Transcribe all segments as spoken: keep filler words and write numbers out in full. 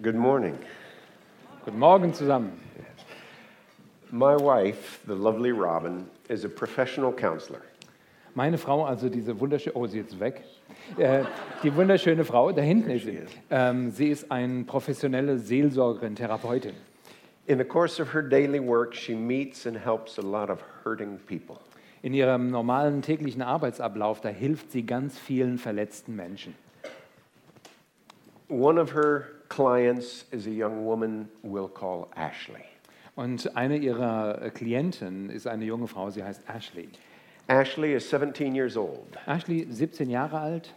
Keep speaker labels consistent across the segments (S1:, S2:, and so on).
S1: Good morning.
S2: Guten Morgen zusammen.
S1: My wife, the lovely Robin, is a professional counselor.
S2: Meine Frau, also diese wunderschöne, oh, sie ist weg. Äh, die wunderschöne Frau, da hinten ist sie. Ähm, sie ist eine professionelle Seelsorgerin, Therapeutin.
S1: In the course of her daily work, she meets and helps a lot of hurting people.
S2: In ihrem normalen täglichen Arbeitsablauf, da hilft sie ganz vielen verletzten Menschen.
S1: One of her clients is a young woman we'll call Ashley.
S2: Und eine ihrer Klienten ist eine junge Frau, sie heißt Ashley.
S1: Ashley is seventeen years old.
S2: Ashley, siebzehn Jahre alt.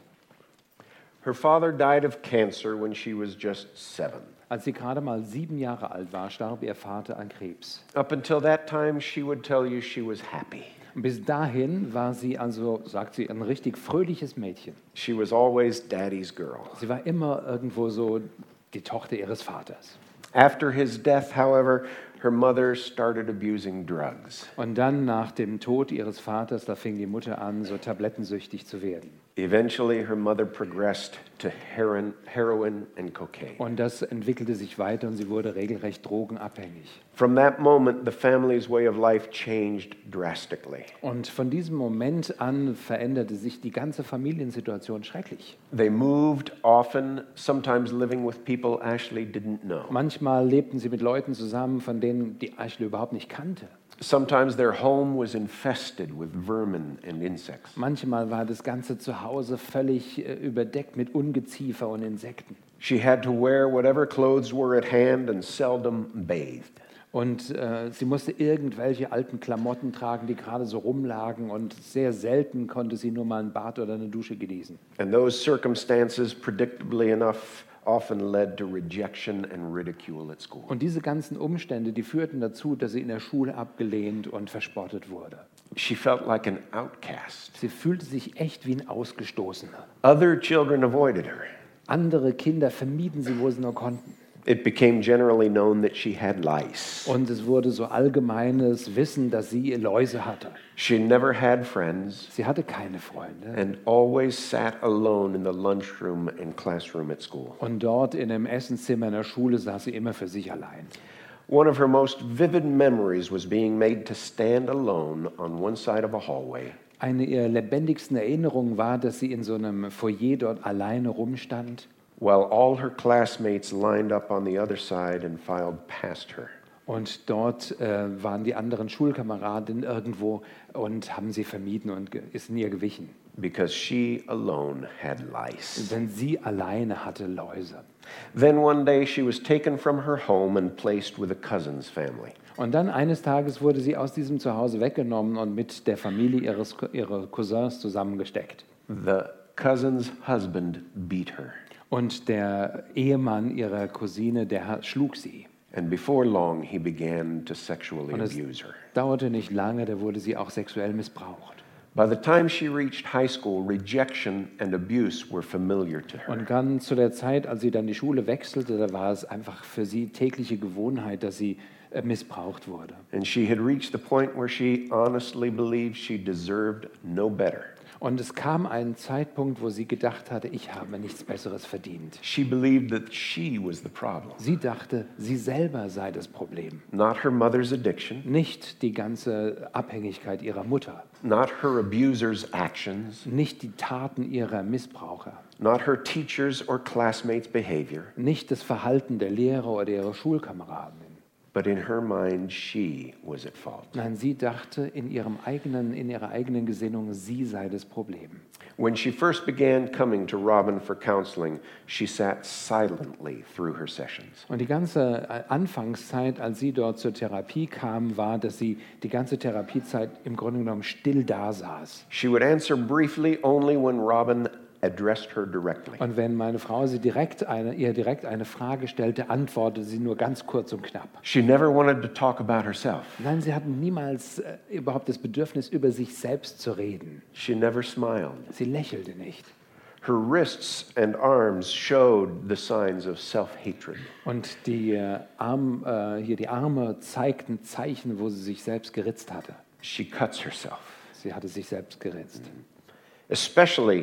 S1: Her father died of cancer when she was just seven.
S2: Als sie gerade mal sieben Jahre alt war, starb ihr Vater an Krebs.
S1: Up until that time, she would tell you she was happy.
S2: Und bis dahin war sie also, sagt sie, ein richtig fröhliches Mädchen.
S1: She was always daddy's girl.
S2: Sie war immer irgendwo so die Tochter ihres Vaters.
S1: After his death, however, her mother started abusing drugs.
S2: Und dann nach dem Tod ihres Vaters, da fing die Mutter an, so tablettensüchtig zu werden.
S1: Eventually, her mother progressed to heroin, heroin and cocaine.
S2: Und das entwickelte sich weiter und sie wurde regelrecht drogenabhängig.
S1: From that moment, the family's way of life changed drastically.
S2: Und von diesem Moment an veränderte sich die ganze Familiensituation schrecklich.
S1: They moved often, sometimes living with people Ashley didn't know.
S2: Manchmal lebten sie mit Leuten zusammen, von denen die Ashley überhaupt nicht kannte.
S1: Sometimes their home was infested with vermin and insects.
S2: Manchmal war das ganze Zuhause völlig äh, überdeckt mit Ungeziefer und Insekten.
S1: She had to wear whatever clothes were at hand and seldom bathed.
S2: Und äh, sie musste irgendwelche alten Klamotten tragen, die gerade so rumlagen. Und sehr selten konnte sie nur mal ein Bad oder eine Dusche genießen.
S1: And those circumstances, predictably enough, often led to rejection and ridicule at school.
S2: Und diese ganzen Umstände, die führten dazu, dass sie in der Schule abgelehnt und verspottet wurde.
S1: She felt like an outcast.
S2: Sie fühlte sich echt wie ein Ausgestoßener.
S1: Other children avoided her.
S2: Andere Kinder vermieden sie, wo sie nur konnten.
S1: It became generally known that she had lice.
S2: Und es wurde so allgemeines Wissen, dass sie Läuse hatte.
S1: She never had friends
S2: Sie hatte keine Freunde.
S1: and always sat alone in the lunchroom and classroom at school.
S2: Und dort in dem Essenszimmer in der Schule saß sie immer für sich allein.
S1: One of her most vivid memories was being made to stand alone on one side of a hallway.
S2: Eine ihrer lebendigsten Erinnerungen war, dass sie in so einem Foyer dort alleine rumstand.
S1: While all her classmates lined up on the other side and filed past her.
S2: Und dort äh, waren die anderen Schulkameraden irgendwo und haben sie vermieden und ge- ist in ihr gewichen.
S1: Because she alone had lice.
S2: Denn sie alleine hatte Läuse.
S1: Then one day she was taken from her home and placed with a cousin's family.
S2: Und dann eines Tages wurde sie aus diesem Zuhause weggenommen und mit der Familie ihres, ihrer Cousins zusammengesteckt.
S1: The cousin's husband beat her.
S2: Und der Ehemann ihrer Cousine, der ha- schlug sie.
S1: And before long, he began to sexually
S2: Und es
S1: abuse her.
S2: dauerte nicht lange, da wurde sie auch sexuell missbraucht.
S1: By the time she reached high school, rejection and abuse were familiar to her.
S2: Und dann zu der Zeit, als sie dann die Schule wechselte, da war es einfach für sie tägliche Gewohnheit, dass sie äh, missbraucht wurde.
S1: And she had reached the point where she honestly believed she deserved no better.
S2: Und es kam ein Zeitpunkt, wo sie gedacht hatte, ich habe nichts Besseres verdient.
S1: She believed that she was the problem,
S2: Sie dachte, sie selber sei das Problem.
S1: not her mother's addiction,
S2: Nicht die ganze Abhängigkeit ihrer Mutter,
S1: not her abuser's actions,
S2: nicht die Taten ihrer Missbraucher,
S1: not her teachers' or classmates' behavior,
S2: nicht das Verhalten der Lehrer oder ihrer Schulkameraden.
S1: but in her mind, she was at fault.
S2: Nein, sie dachte in, ihrem eigenen, in ihrer eigenen Gesinnung, sie sei das Problem.
S1: When she first began coming to Robin for counseling, she sat silently through her sessions.
S2: Und die ganze äh, Anfangszeit, als sie dort zur Therapie kam, war, dass sie die ganze Therapiezeit im Grunde genommen still da saß.
S1: She would answer briefly only when Robin addressed her directly.
S2: Und wenn meine Frau sie direkt eine, ihr direkt eine Frage stellte, antwortete sie nur ganz kurz und knapp.
S1: She never wanted to talk about herself.
S2: Nein, sie hatten niemals äh, überhaupt das Bedürfnis, über sich selbst zu reden.
S1: She never smiled.
S2: Sie lächelte nicht.
S1: Her wrists and arms showed the signs of self-hatred.
S2: Und die, äh, Arm, äh, hier die Arme zeigten Zeichen, wo sie sich selbst geritzt hatte.
S1: She cuts herself.
S2: Sie hatte sich selbst geritzt.
S1: Especially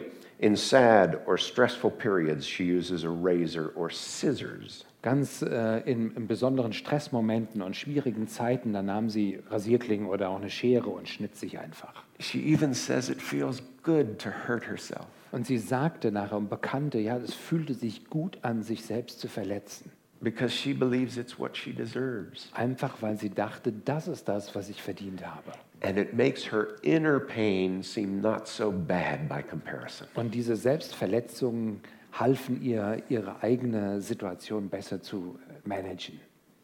S1: In sad or stressful periods, she uses a razor or scissors.
S2: Ganz äh, in, in besonderen Stressmomenten und schwierigen Zeiten, da nahm sie Rasierklingen oder auch eine Schere und schnitt sich einfach.
S1: She even says it feels good to hurt herself.
S2: Und sie sagte nachher und bekannte, ja, es fühlte sich gut an, sich selbst zu verletzen.
S1: Because she believes it's what she deserves.
S2: Einfach weil sie dachte, das ist das, was ich verdient habe.
S1: And it makes her inner pain seem not so bad by comparison.
S2: Und diese Selbstverletzungen halfen ihr, ihre eigene Situation besser zu managen.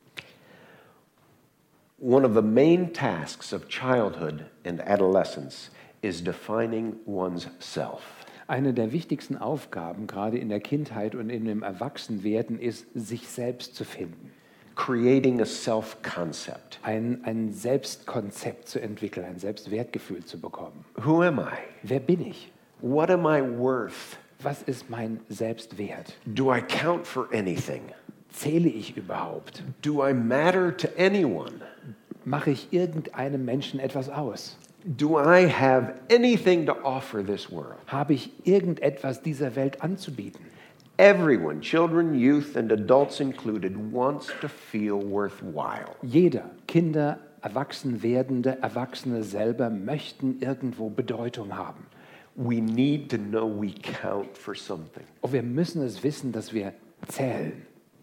S1: One of the main tasks of childhood and adolescence is defining one's self.
S2: Eine der wichtigsten Aufgaben, gerade in der Kindheit und in dem Erwachsenwerden, ist, sich selbst zu finden.
S1: Creating a self-concept.
S2: Ein, ein Selbstkonzept zu entwickeln, ein Selbstwertgefühl zu bekommen.
S1: Who am I?
S2: Wer bin ich?
S1: What am I worth?
S2: Was ist mein Selbstwert?
S1: Do I count for anything?
S2: Zähle ich überhaupt?
S1: Do I matter to anyone?
S2: Mache ich irgendeinem Menschen etwas aus?
S1: Do I have anything to offer this world?
S2: Habe ich irgendetwas dieser Welt anzubieten?
S1: Everyone, children, youth, and adults included, wants to feel worthwhile.
S2: Jeder, Kinder, Erwachsenwerdende, Erwachsene selber möchten irgendwo Bedeutung haben.
S1: We need to know we count for something.
S2: Und wir müssen es wissen, dass wir zählen.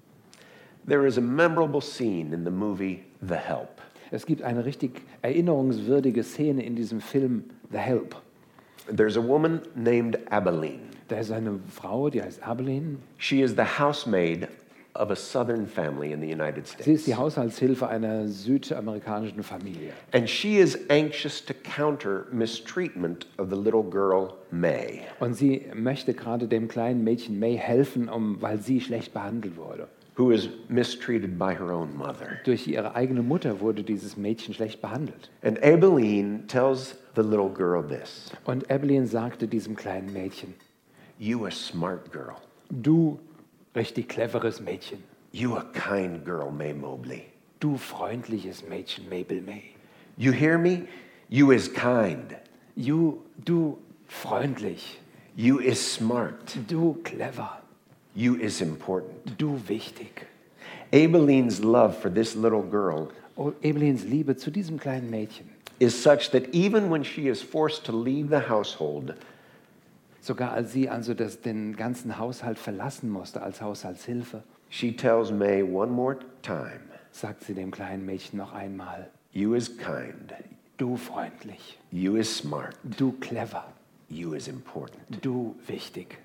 S1: There is a memorable scene in the movie The Help.
S2: Es gibt eine richtig erinnerungswürdige Szene in diesem Film The Help.
S1: There's a woman named Abilene.
S2: Da ist eine Frau, die heißt Abilene.
S1: She is the housemaid of a southern family in the United
S2: Sie ist
S1: States.
S2: die Haushaltshilfe einer südamerikanischen Familie.
S1: And she is anxious to counter mistreatment of the little girl May.
S2: Und sie möchte gerade dem kleinen Mädchen May helfen, um, weil sie schlecht behandelt wurde.
S1: Who is mistreated by her own mother.
S2: Durch ihre eigene Mutter wurde dieses Mädchen schlecht behandelt.
S1: And Abilene tells the little girl this.
S2: Und Abilene sagte diesem kleinen Mädchen,
S1: You a smart girl.
S2: du richtig cleveres Mädchen,
S1: You a kind girl, May Mobley.
S2: du freundliches Mädchen, Mabel May.
S1: You hear me? You is kind.
S2: You, du freundlich,
S1: You is smart.
S2: du clever,
S1: You is important.
S2: du wichtig.
S1: Abilene's love for this little girl
S2: Oh, Abilenes Liebe zu diesem kleinen Mädchen,
S1: is such that even when she is forced to leave the household,
S2: sogar als sie also das, den ganzen Haushalt verlassen musste als Haushaltshilfe,
S1: she tells May one more time,
S2: sagt sie dem kleinen Mädchen noch einmal,
S1: You is kind.
S2: du freundlich,
S1: You is smart.
S2: du clever,
S1: You is important.
S2: du wichtig.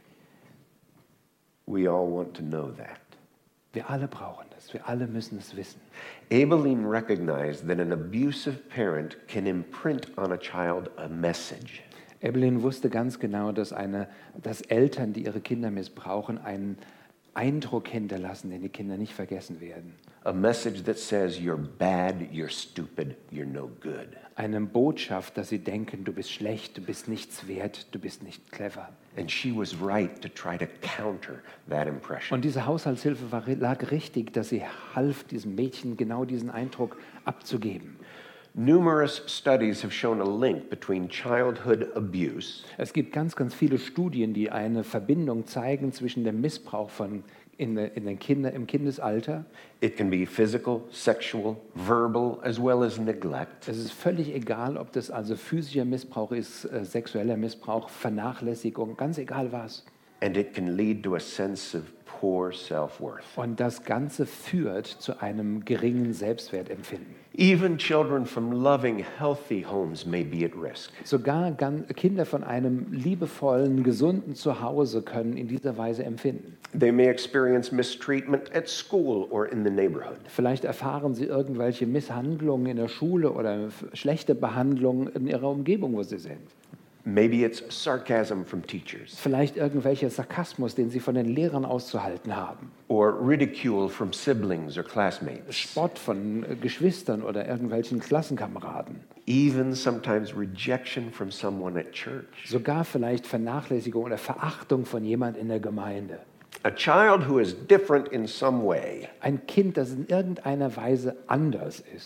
S1: We all want to know that.
S2: Wir alle brauchen das, wir alle müssen es wissen.
S1: Abilene recognized that an abusive parent can imprint on a child a message.
S2: Abilene wusste ganz genau, dass, eine, dass Eltern, die ihre Kinder missbrauchen, einen Eindruck hinterlassen, den die Kinder nicht vergessen werden.
S1: A message that says you're bad, you're stupid, you're no good.
S2: Eine Botschaft, dass sie denken, du bist schlecht, du bist nichts wert, du bist nicht clever.
S1: And she was right to try to counter that impression.
S2: Und diese Haushaltshilfe war, lag richtig, dass sie half, diesem Mädchen genau diesen Eindruck abzugeben.
S1: Numerous studies have shown a link between childhood abuse
S2: Es gibt ganz, ganz viele Studien, die eine Verbindung zeigen zwischen dem Missbrauch von in, der- in den Kinder, im Kindesalter.
S1: It can be physical, sexual, verbal, as well as neglect.
S2: Es ist völlig egal, ob das also physischer Missbrauch ist, äh, sexueller Missbrauch, Vernachlässigung, ganz egal was.
S1: And it can lead to a sense of poor self-worth.
S2: Und das Ganze führt zu einem geringen Selbstwertempfinden.
S1: Even children from loving, healthy homes may be at risk.
S2: Sogar gan- Kinder von einem liebevollen, gesunden Zuhause können in dieser Weise empfinden.
S1: They may experience mistreatment at school or in the neighborhood.
S2: Vielleicht erfahren sie irgendwelche Misshandlungen in der Schule oder f- schlechte Behandlungen in ihrer Umgebung, wo sie sind.
S1: Maybe it's sarcasm from teachers
S2: Vielleicht irgendwelcher Sarkasmus, den sie von den Lehrern auszuhalten haben.
S1: or ridicule from siblings or classmates.
S2: Spott von äh, Geschwistern oder irgendwelchen Klassenkameraden.
S1: Even sometimes rejection from someone at church.
S2: Sogar vielleicht Vernachlässigung oder Verachtung von jemand in der Gemeinde.
S1: A child who is different in some way
S2: Ein Kind, das in irgendeiner Weise anders ist,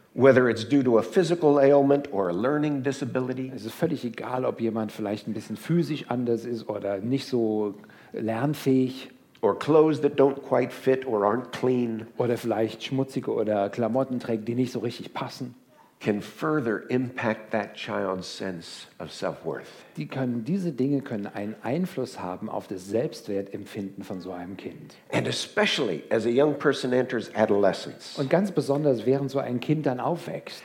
S1: Whether it's due to a physical ailment or a learning disability,
S2: Es ist völlig egal, ob jemand vielleicht ein bisschen physisch anders ist oder nicht so lernfähig
S1: or clothes that don't quite fit or aren't clean,
S2: oder vielleicht schmutzige oder Klamotten trägt, die nicht so richtig passen.
S1: can further impact that child's sense of self-worth.
S2: Die können, diese Dinge können einen Einfluss haben auf das Selbstwertempfinden von so einem Kind.
S1: And especially as a young person enters adolescence,
S2: Und ganz besonders, während so ein Kind dann aufwächst.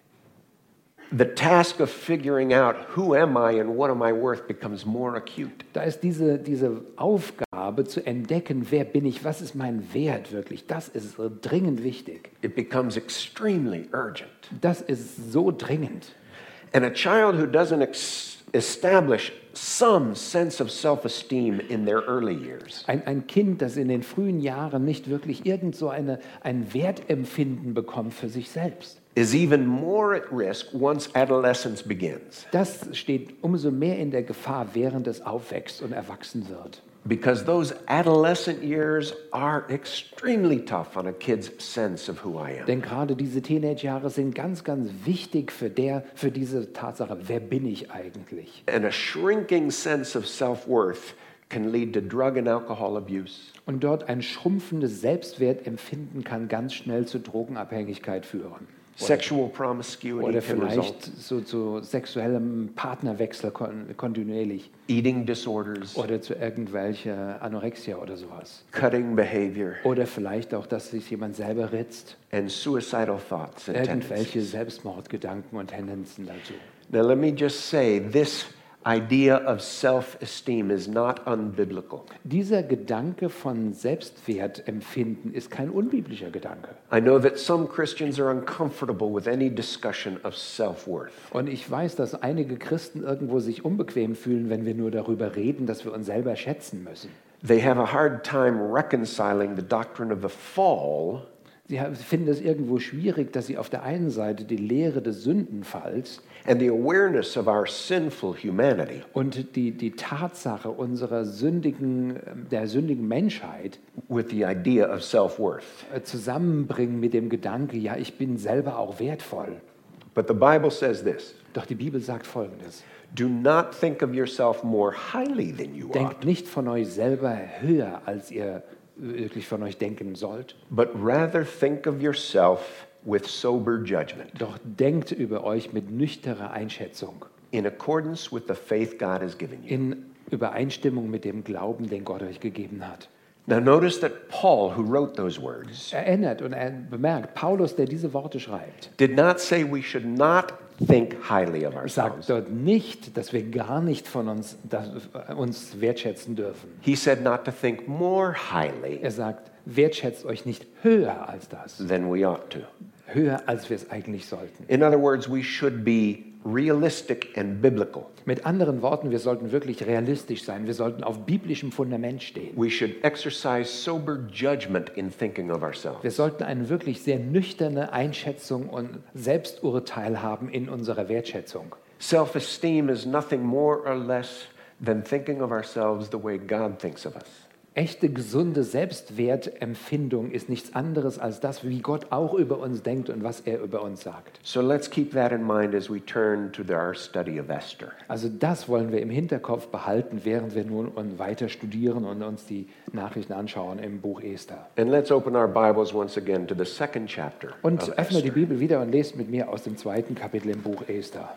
S1: the task of figuring out who am I and what am I worth becomes more acute.
S2: Da ist diese, diese Aufgabe zu entdecken, wer bin ich, was ist mein Wert wirklich, das ist dringend wichtig.
S1: It becomes extremely urgent.
S2: Das ist so dringend.
S1: And a child who doesn't ex- establish some sense of self-esteem in their early years
S2: Ein, ein Kind, das in den frühen Jahren nicht wirklich irgend so eine, ein Wertempfinden bekommt für sich selbst.
S1: is even more at risk once adolescence begins,
S2: Das steht umso mehr in der Gefahr, während es aufwächst und erwachsen wird.
S1: because those adolescent years are extremely tough on a kid's sense of who I am.
S2: Denn gerade diese Teenagerjahre sind ganz, ganz wichtig für, der, für diese Tatsache, wer bin ich eigentlich?
S1: And a shrinking sense of self-worth can lead to drug and alcohol abuse,
S2: Und dort ein schrumpfendes Selbstwertempfinden kann ganz schnell zu Drogenabhängigkeit führen.
S1: sexual promiscuity
S2: Oder
S1: can
S2: vielleicht
S1: result,
S2: so zu sexuellem Partnerwechsel kon kontinuierlich.
S1: eating disorders,
S2: Oder zu irgendwelcher Anorexia oder sowas.
S1: cutting behavior,
S2: Oder vielleicht auch, dass sich jemand selber ritzt.
S1: and suicidal thoughts and
S2: Irgendwelche
S1: tendencies.
S2: Selbstmordgedanken und Tendenzen dazu.
S1: Now let me just say, this idea of self-esteem is not unbiblical.
S2: Dieser Gedanke von Selbstwertempfinden ist kein unbiblischer Gedanke.
S1: I know that some Christians are uncomfortable with any discussion of self-worth.
S2: Und ich weiß, dass einige Christen irgendwo sich unbequem fühlen, wenn wir nur darüber reden, dass wir uns selber schätzen müssen.
S1: They have a hard time reconciling the doctrine of the fall
S2: Sie haben- finden es irgendwo schwierig, dass sie auf der einen Seite die Lehre des Sündenfalls
S1: and the awareness of our sinful humanity
S2: und die, die Tatsache unserer sündigen, der sündigen Menschheit
S1: with the idea of self-worth.
S2: äh, zusammenbringen mit dem Gedanke, ja, ich bin selber auch wertvoll.
S1: But the Bible says this,
S2: Doch die Bibel sagt Folgendes.
S1: do not think of yourself more highly than you ought,
S2: Denkt nicht von euch selber höher, als ihr wirklich von euch denken sollt.
S1: but rather think of yourself with sober judgment,
S2: Doch denkt über euch mit nüchterner Einschätzung,
S1: in accordance with the faith God has given you.
S2: in Übereinstimmung mit dem Glauben, den Gott euch gegeben hat.
S1: Now notice that Paul, who wrote those words,
S2: Erinnert und er bemerkt, Paulus, der diese Worte schreibt,
S1: did not say we should not think highly of ourselves.
S2: sagt dort nicht, dass wir gar nicht von uns, dass, uns wertschätzen dürfen.
S1: He said not to think more highly
S2: Er sagt, wertschätzt euch nicht höher als das,
S1: than we ought to.
S2: höher als wir es eigentlich sollten.
S1: In other words, we should be realistic and biblical.
S2: Mit anderen Worten, wir sollten wirklich realistisch sein. Wir sollten auf biblischem Fundament stehen.
S1: We should exercise sober judgment in thinking of
S2: Wir
S1: ourselves.
S2: sollten eine wirklich sehr nüchterne Einschätzung und Selbsturteil haben in unserer Wertschätzung.
S1: Self-esteem is nothing more or less than thinking of ourselves the way God thinks of us.
S2: Echte, gesunde Selbstwertempfindung ist nichts anderes als das, wie Gott auch über uns denkt und was er über uns sagt.
S1: So let's keep that in mind as we turn to the- our study of Esther.
S2: Also das wollen wir im Hinterkopf behalten, während wir nun und weiter studieren und uns die Nachrichten anschauen im Buch Esther.
S1: And let's open our Bibles once again to the second chapter
S2: Und
S1: of
S2: öffne die
S1: Esther.
S2: Bibel wieder und lest mit mir aus dem zweiten Kapitel im Buch Esther.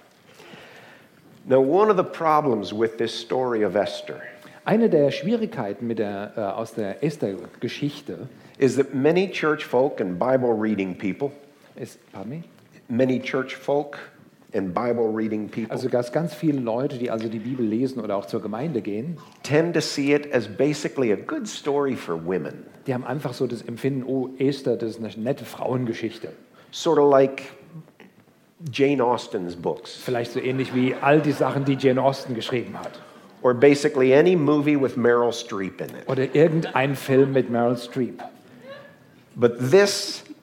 S1: Now, one of the problems with this story of Esther
S2: Eine der Schwierigkeiten mit der, äh, aus der Esther-Geschichte
S1: is that many church folk and Bible reading people,
S2: ist, pardon me?
S1: many church folk and Bible reading people
S2: Also dass ganz viele Leute, die also die Bibel lesen oder auch zur Gemeinde gehen,
S1: tend to see it as basically a good story for women,
S2: die haben einfach so das Empfinden, oh, Esther, das ist eine nette Frauengeschichte.
S1: sort of like Jane Austen's books,
S2: Vielleicht so ähnlich wie all die Sachen, die Jane Austen geschrieben hat.
S1: or basically any movie with Meryl Streep in it.
S2: Oder irgendein Film mit Meryl Streep.
S1: But this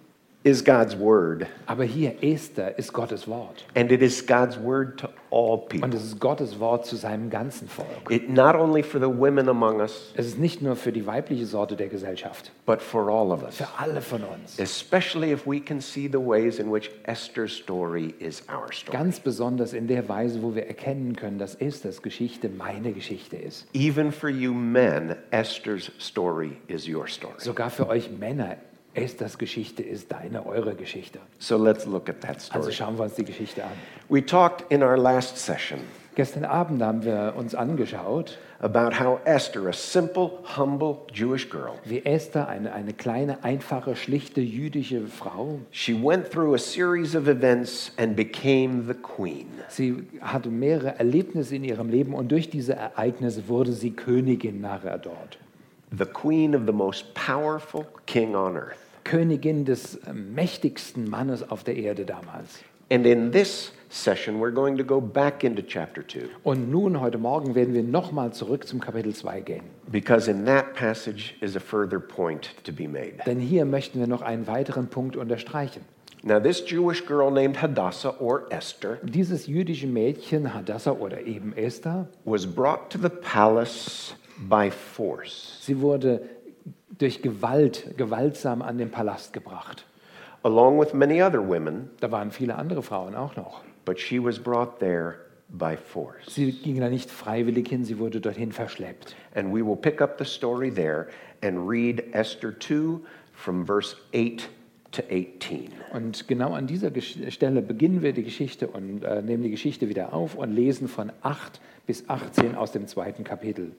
S1: is God's word,
S2: Aber hier, Esther, ist Gottes Wort.
S1: and it is God's word to all people.
S2: Und es ist Gottes Wort zu seinem ganzen Volk.
S1: It not only for the women among us,
S2: Es ist nicht nur für die weibliche Sorte der Gesellschaft,
S1: but for all of us.
S2: für alle von uns.
S1: Especially if we can see the ways in which Esther's story is our story.
S2: Ganz besonders in der Weise, wo wir erkennen können, dass Esthers Geschichte meine Geschichte ist.
S1: Even for you men, Esther's story is your story.
S2: Sogar für euch Männer, Esthers Geschichte ist deine, eure Geschichte.
S1: So let's look at that
S2: Also
S1: story.
S2: schauen wir uns die Geschichte an.
S1: We talked in our last session
S2: Gestern Abend haben wir uns angeschaut,
S1: about how Esther, a simple, humble Jewish girl,
S2: wie Esther, eine, eine kleine, einfache, schlichte jüdische Frau,
S1: she went through a series of events and became the queen.
S2: sie hatte mehrere Erlebnisse in ihrem Leben und durch diese Ereignisse wurde sie Königin nachher dort.
S1: The queen of the most powerful king on earth.
S2: Königin des äh, mächtigsten Mannes auf der Erde damals.
S1: And in this session, we're going to go back into chapter two,
S2: Und nun, heute Morgen, werden wir nochmal zurück zum Kapitel zwei gehen.
S1: because in that passage is a further point to be made.
S2: Denn hier möchten wir noch einen weiteren Punkt unterstreichen.
S1: Now, this Jewish girl named Hadassah, or Esther,
S2: Dieses jüdische Mädchen, Hadassah oder eben Esther,
S1: was brought to the palace by force,
S2: sie wurde durch Gewalt, gewaltsam an den Palast gebracht.
S1: along with many other women,
S2: Da waren viele andere Frauen auch noch.
S1: but she was brought there by force.
S2: Sie ging da nicht freiwillig hin, sie wurde dorthin verschleppt.
S1: And we will pick up the story there and read Esther two from verse eight to eighteen.
S2: Und genau an dieser Gesch- Stelle beginnen wir die Geschichte und äh, nehmen die Geschichte wieder auf und lesen von acht bis achtzehn aus dem zweiten Kapitel.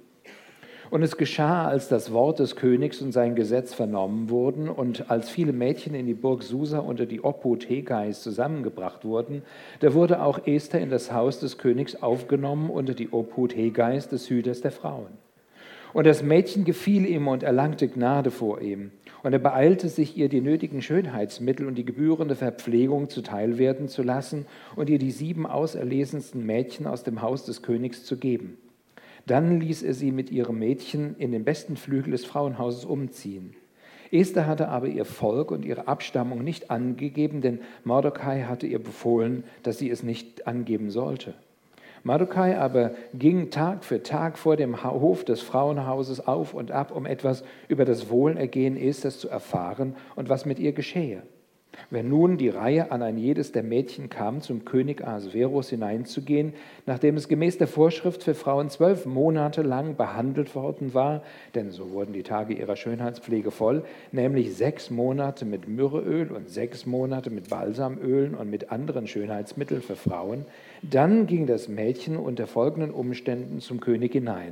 S2: Und es geschah, als das Wort des Königs und sein Gesetz vernommen wurden und als viele Mädchen in die Burg Susa unter die Obhut Hegais zusammengebracht wurden, da wurde auch Esther in das Haus des Königs aufgenommen unter die Obhut Hegais, des Hüters der Frauen. Und das Mädchen gefiel ihm und erlangte Gnade vor ihm. Und er beeilte sich, ihr die nötigen Schönheitsmittel und die gebührende Verpflegung zuteil werden zu lassen und ihr die sieben auserlesensten Mädchen aus dem Haus des Königs zu geben. Dann ließ er sie mit ihrem Mädchen in den besten Flügel des Frauenhauses umziehen. Esther hatte aber ihr Volk und ihre Abstammung nicht angegeben, denn Mordecai hatte ihr befohlen, dass sie es nicht angeben sollte. Mordecai aber ging Tag für Tag vor dem Hof des Frauenhauses auf und ab, um etwas über das Wohlergehen Esthers zu erfahren und was mit ihr geschehe. Wenn nun die Reihe an ein jedes der Mädchen kam, zum König Ahasverus hineinzugehen, nachdem es gemäß der Vorschrift für Frauen zwölf Monate lang behandelt worden war, denn so wurden die Tage ihrer Schönheitspflege voll, nämlich sechs Monate mit Myrrheöl und sechs Monate mit Balsamölen und mit anderen Schönheitsmitteln für Frauen, dann ging das Mädchen unter folgenden Umständen zum König hinein.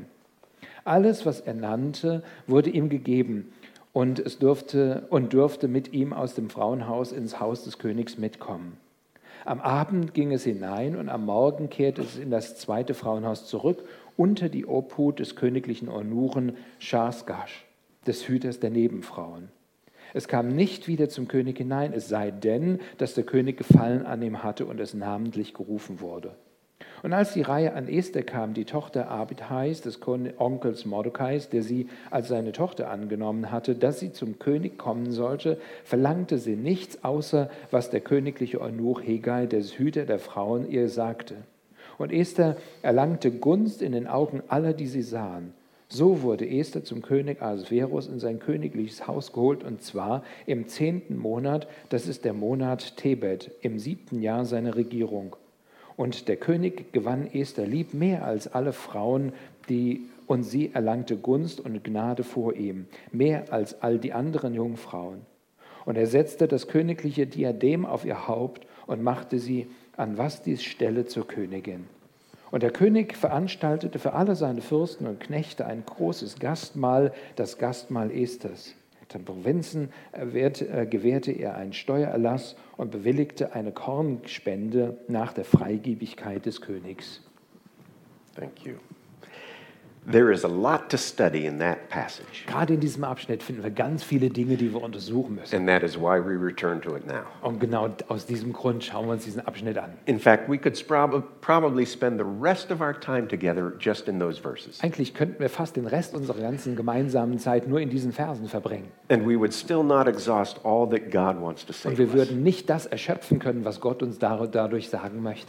S2: Alles, was er nannte, wurde ihm gegeben, und es durfte und durfte mit ihm aus dem Frauenhaus ins Haus des Königs mitkommen. Am Abend ging es hinein und am Morgen kehrte es in das zweite Frauenhaus zurück, unter die Obhut des königlichen Eunuchen Schasgasch, des Hüters der Nebenfrauen. Es kam nicht wieder zum König hinein, es sei denn, dass der König Gefallen an ihm hatte und es namentlich gerufen wurde. Und als die Reihe an Esther kam, die Tochter Abithais, des Onkels Mordecais, der sie als seine Tochter angenommen hatte, dass sie zum König kommen sollte, verlangte sie nichts, außer was der königliche Eunuch Hegai, der Hüter der Frauen, ihr sagte. Und Esther erlangte Gunst in den Augen aller, die sie sahen. So wurde Esther zum König Ahasverus in sein königliches Haus geholt, und zwar im zehnten Monat, das ist der Monat Tebet, im siebten Jahr seiner Regierung. Und der König gewann Esther lieb mehr als alle Frauen, die, und sie erlangte Gunst und Gnade vor ihm, mehr als all die anderen Jungfrauen. Und er setzte das königliche Diadem auf ihr Haupt und machte sie an Vastis Stelle zur Königin. Und der König veranstaltete für alle seine Fürsten und Knechte ein großes Gastmahl, das Gastmahl Esthers. Den Provinzen gewährte er einen Steuererlass und bewilligte eine Kornspende nach der Freigebigkeit des Königs.
S1: Thank you. There is a lot to study in that passage.
S2: Gerade in diesem Abschnitt finden wir ganz viele Dinge, die wir untersuchen müssen.
S1: And that is why we return to it now.
S2: Und genau aus diesem Grund schauen wir uns diesen Abschnitt an.
S1: In fact, we could prob- probably spend the rest of our time together just in those verses.
S2: Eigentlich könnten wir fast den Rest unserer ganzen gemeinsamen Zeit nur in diesen Versen verbringen.
S1: And we would still not exhaust all that God wants to say
S2: Und
S1: to
S2: wir
S1: us.
S2: würden nicht das erschöpfen können, was Gott uns dar- dadurch sagen möchte.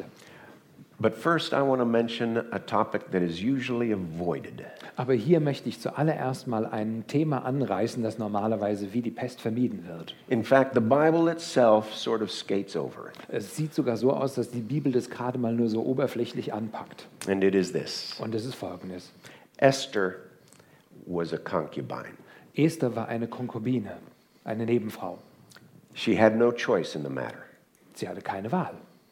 S1: But first, I want to mention a topic that is usually avoided.
S2: Aber hier möchte ich zuallererst mal ein Thema anreißen, das normalerweise wie die Pest vermieden wird.
S1: In fact, the Bible itself sort of skates over it.
S2: Es sieht sogar so aus, dass die Bibel das gerade mal nur so oberflächlich anpackt.
S1: And it is this.
S2: Und es ist folgendes.
S1: Esther was a concubine.
S2: Esther war eine Konkubine, eine Nebenfrau.
S1: She had no choice in the matter.
S2: Sie hatte keine Wahl.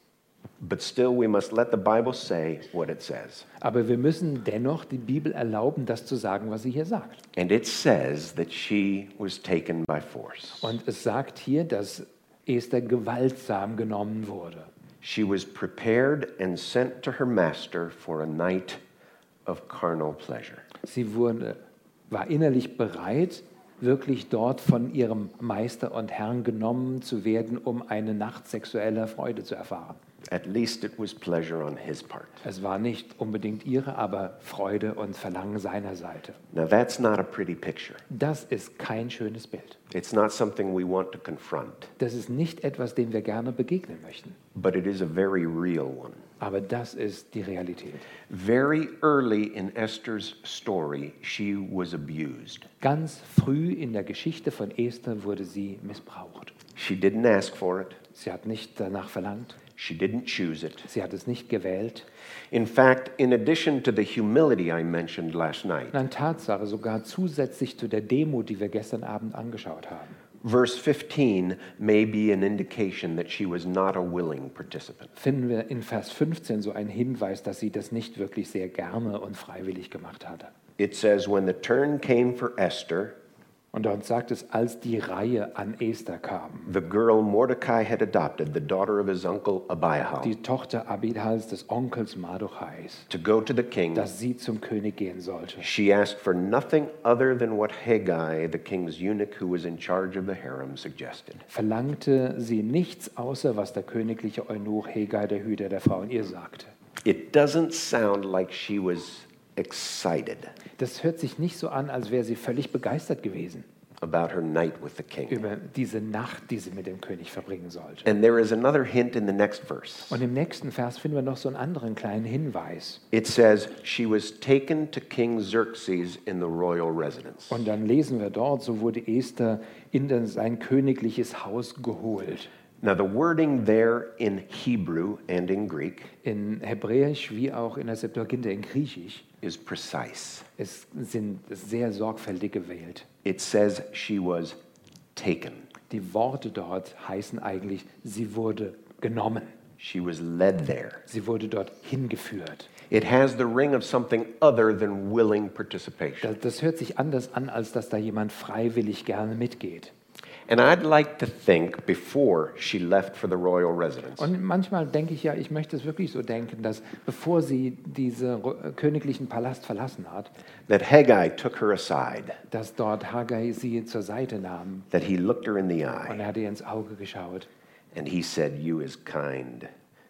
S1: But still, we must let the Bible say what it says.
S2: Aber wir müssen dennoch die Bibel erlauben, das zu sagen, was sie hier sagt.
S1: And it says that she was taken by force.
S2: Und es sagt hier, dass Esther gewaltsam genommen wurde.
S1: She was prepared and sent to her master for a night of carnal pleasure.
S2: Sie wurde, war innerlich bereit, wirklich dort von ihrem Meister und Herrn genommen zu werden, um eine Nacht sexueller Freude zu erfahren.
S1: At least it was pleasure on his part.
S2: Es war nicht unbedingt ihre, aber Freude und Verlangen seiner Seite.
S1: Now, that's not a pretty picture.
S2: Das ist kein schönes Bild.
S1: It's not something we want to confront,
S2: Das ist nicht etwas, dem wir gerne begegnen möchten.
S1: but it is a very real one.
S2: Aber das ist die Realität.
S1: Very early in Esther's story, she was abused.
S2: Ganz früh in der Geschichte von Esther wurde sie missbraucht.
S1: She didn't ask for it.
S2: Sie hat nicht danach verlangt.
S1: She didn't choose it.
S2: Sie hat es nicht gewählt.
S1: In fact, in addition to the humility I mentioned last night,
S2: Nein, Tatsache, sogar zusätzlich zu der Demut, die wir gestern Abend angeschaut haben.
S1: verse fifteen may be an indication that she was not a willing participant.
S2: Finden wir in Vers fünfzehn so einen Hinweis, dass sie das nicht wirklich sehr gerne und freiwillig gemacht hatte.
S1: It says, when the turn came for Esther,
S2: Und dort sagt es, als die Reihe an Esther kam,
S1: the girl Mordecai had adopted, the daughter of his uncle Abihail,
S2: die Tochter Abihals des Onkels Mardochais,
S1: to go to the king,
S2: dass sie zum König gehen sollte.
S1: she asked for nothing other than what Haggai, the king's eunuch who was in charge of the harem, suggested.
S2: Verlangte sie nichts, außer was der königliche Eunuch Hegai, der Hüter der Frauen, ihr sagte.
S1: It doesn't sound like she was excited
S2: Das hört sich nicht so an, als wäre sie völlig begeistert gewesen
S1: about her night with the king.
S2: über diese Nacht, die sie mit dem König verbringen sollte.
S1: And there is another hint in the next verse.
S2: Und im nächsten Vers finden wir noch so einen anderen kleinen Hinweis.
S1: It says, she was taken to King Xerxes in the royal residence.
S2: Und dann lesen wir dort, so wurde Esther in das- sein königliches Haus geholt.
S1: Now, the wording there in Hebrew and in Greek
S2: In Hebräisch wie auch in der Septuaginta in Griechisch
S1: is precise.
S2: es sind sehr sorgfältig gewählt.
S1: It says she was taken.
S2: Die Worte dort heißen eigentlich, sie wurde genommen.
S1: She was led there.
S2: Sie wurde dort hingeführt.
S1: It has the ring of something other than willing participation.
S2: Das, das hört sich anders an, als dass da jemand freiwillig gerne mitgeht.
S1: And I'd like to think before she left for the royal residence
S2: Und manchmal denke ich ja, ich möchte es wirklich so denken, dass bevor sie diesen königlichen Palast verlassen hat,
S1: that Haggai took her aside,
S2: dass dort Haggai sie zur Seite nahm
S1: that he looked her in the
S2: und
S1: eye,
S2: er hat ihr ins Auge geschaut.
S1: and he said, you is kind,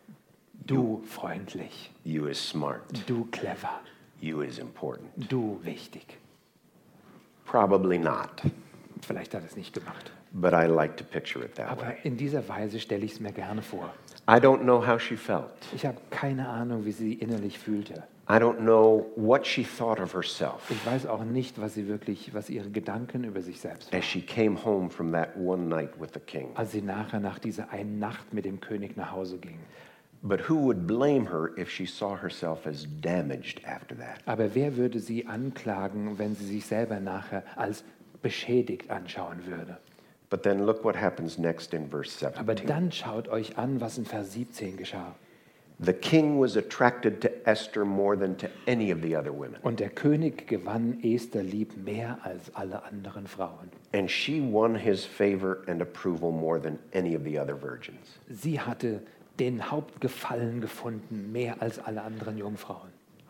S2: Du freundlich,
S1: you is smart,
S2: du clever,
S1: you is important.
S2: du wichtig.
S1: Probably not,
S2: Vielleicht hat er es nicht gemacht.
S1: but I like to picture it that
S2: Aber
S1: way.
S2: in dieser Weise stelle ich es mir gerne vor.
S1: I don't know how she felt.
S2: Ich habe keine Ahnung, wie sie innerlich fühlte.
S1: I don't know what she thought of herself
S2: Ich weiß auch nicht, was sie wirklich, was ihre Gedanken über sich selbst waren.
S1: as she came home from that one night with the king.
S2: Als sie nachher nach dieser einen Nacht mit dem König nach Hause ging.
S1: But who would blame her if she saw herself as damaged after that?
S2: Aber wer würde sie anklagen, wenn sie sich selber nachher als beschädigt anschauen würde?
S1: But then look what happens next in verse
S2: Aber
S1: seventeen.
S2: dann schaut euch an, was in Vers siebzehn geschah.
S1: The king was attracted to Esther more than to any of the other women,
S2: Und der König gewann Esther lieb mehr als alle anderen Frauen.
S1: and she won his favor and approval more than any of the other virgins.
S2: Sie hatte den Hauptgefallen gefunden, mehr als alle anderen Jungfrauen.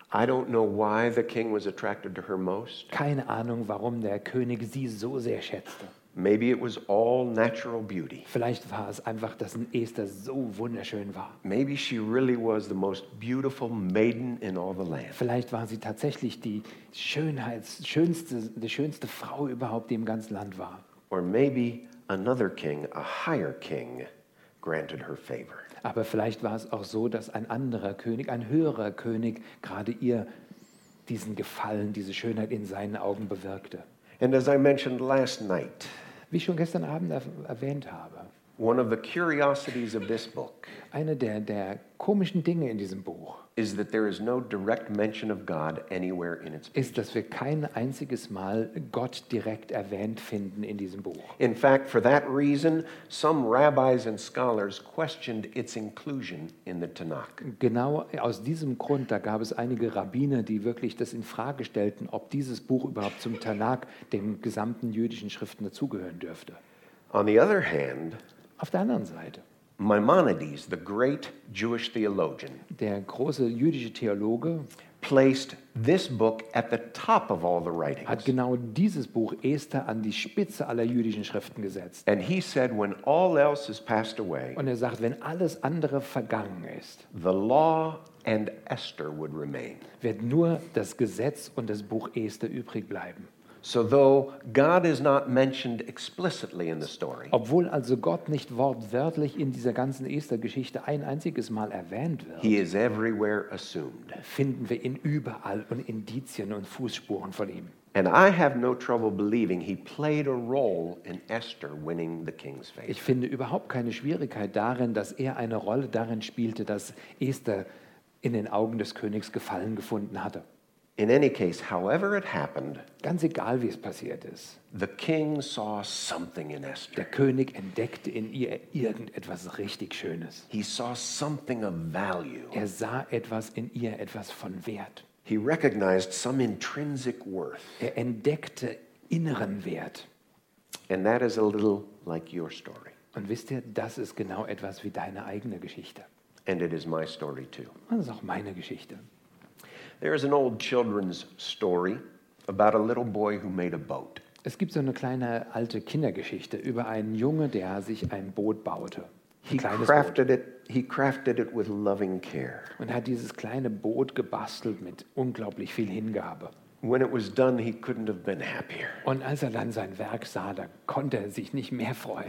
S1: I don't know why the king was attracted to her most.
S2: Keine Ahnung, warum der König sie so sehr schätzte.
S1: Maybe it was all natural beauty.
S2: Vielleicht war es einfach, dass Esther so wunderschön war.
S1: Maybe she really was the most beautiful maiden in all the land.
S2: Vielleicht war sie tatsächlich die Schönheits, schönste, die schönste Frau überhaupt, die im ganzen Land war.
S1: Or maybe another king, a higher king, granted her favor.
S2: Aber vielleicht war es auch so, dass ein anderer König, ein höherer König, gerade ihr diesen Gefallen, diese Schönheit in seinen Augen bewirkte.
S1: And as I mentioned last night,
S2: Wie ich schon gestern Abend er erwähnt habe,
S1: one of the curiosities of this book
S2: eine der, der komischen Dinge in diesem Buch
S1: is that there is no direct mention of God anywhere in its
S2: ist, dass wir kein einziges Mal Gott direkt erwähnt finden in diesem Buch.
S1: In fact, for that reason, some rabbis and scholars questioned its inclusion in the Tanakh.
S2: Genau aus diesem Grund, da gab es einige Rabbiner, die wirklich das in Frage stellten, ob dieses Buch überhaupt zum Tanakh, den gesamten jüdischen Schriften, dazugehören dürfte.
S1: On the other hand,
S2: Auf der anderen Seite,
S1: Maimonides, the great Jewish theologian,
S2: der große jüdische Theologe
S1: placed this book at the top of all the
S2: hat
S1: writings.
S2: genau dieses Buch Esther an die Spitze aller jüdischen Schriften gesetzt.
S1: And he said, when all else is passed away,
S2: Und er sagt, wenn alles andere vergangen ist,
S1: the law and Esther would remain.
S2: wird nur das Gesetz und das Buch Esther übrig bleiben.
S1: So though God is not mentioned explicitly in the story,
S2: Obwohl also Gott nicht wortwörtlich in dieser ganzen Esther-Geschichte ein einziges Mal erwähnt wird,
S1: he is everywhere assumed.
S2: finden wir ihn überall und Indizien und Fußspuren von ihm.
S1: And I have no trouble believing he played a role in Esther winning the king's favor.
S2: Ich finde überhaupt keine Schwierigkeit darin, dass er eine Rolle darin spielte, dass Esther in den Augen des Königs Gefallen gefunden hatte.
S1: In any case, however it happened,
S2: Ganz egal, wie es passiert ist.
S1: the king saw something in Esther.
S2: Der König entdeckte in ihr irgendetwas richtig Schönes.
S1: He saw something of value.
S2: Er sah etwas in ihr, etwas von Wert.
S1: He recognized some intrinsic worth.
S2: Er entdeckte inneren Wert.
S1: And that is a little like your story.
S2: Und wisst ihr, das ist genau etwas wie deine eigene Geschichte.
S1: And it is my story too.
S2: Das ist auch meine Geschichte.
S1: There is an old children's story about a little boy who made a boat.
S2: Es gibt so eine kleine alte Kindergeschichte über einen Junge, der sich ein Boot baute. Ein
S1: He
S2: kleines Boot.
S1: crafted it, he crafted it with loving care.
S2: Und er hat dieses kleine Boot gebastelt mit unglaublich viel Hingabe.
S1: When it was done, he couldn't have been happier.
S2: Und als er dann sein Werk sah, da konnte er sich nicht mehr freuen.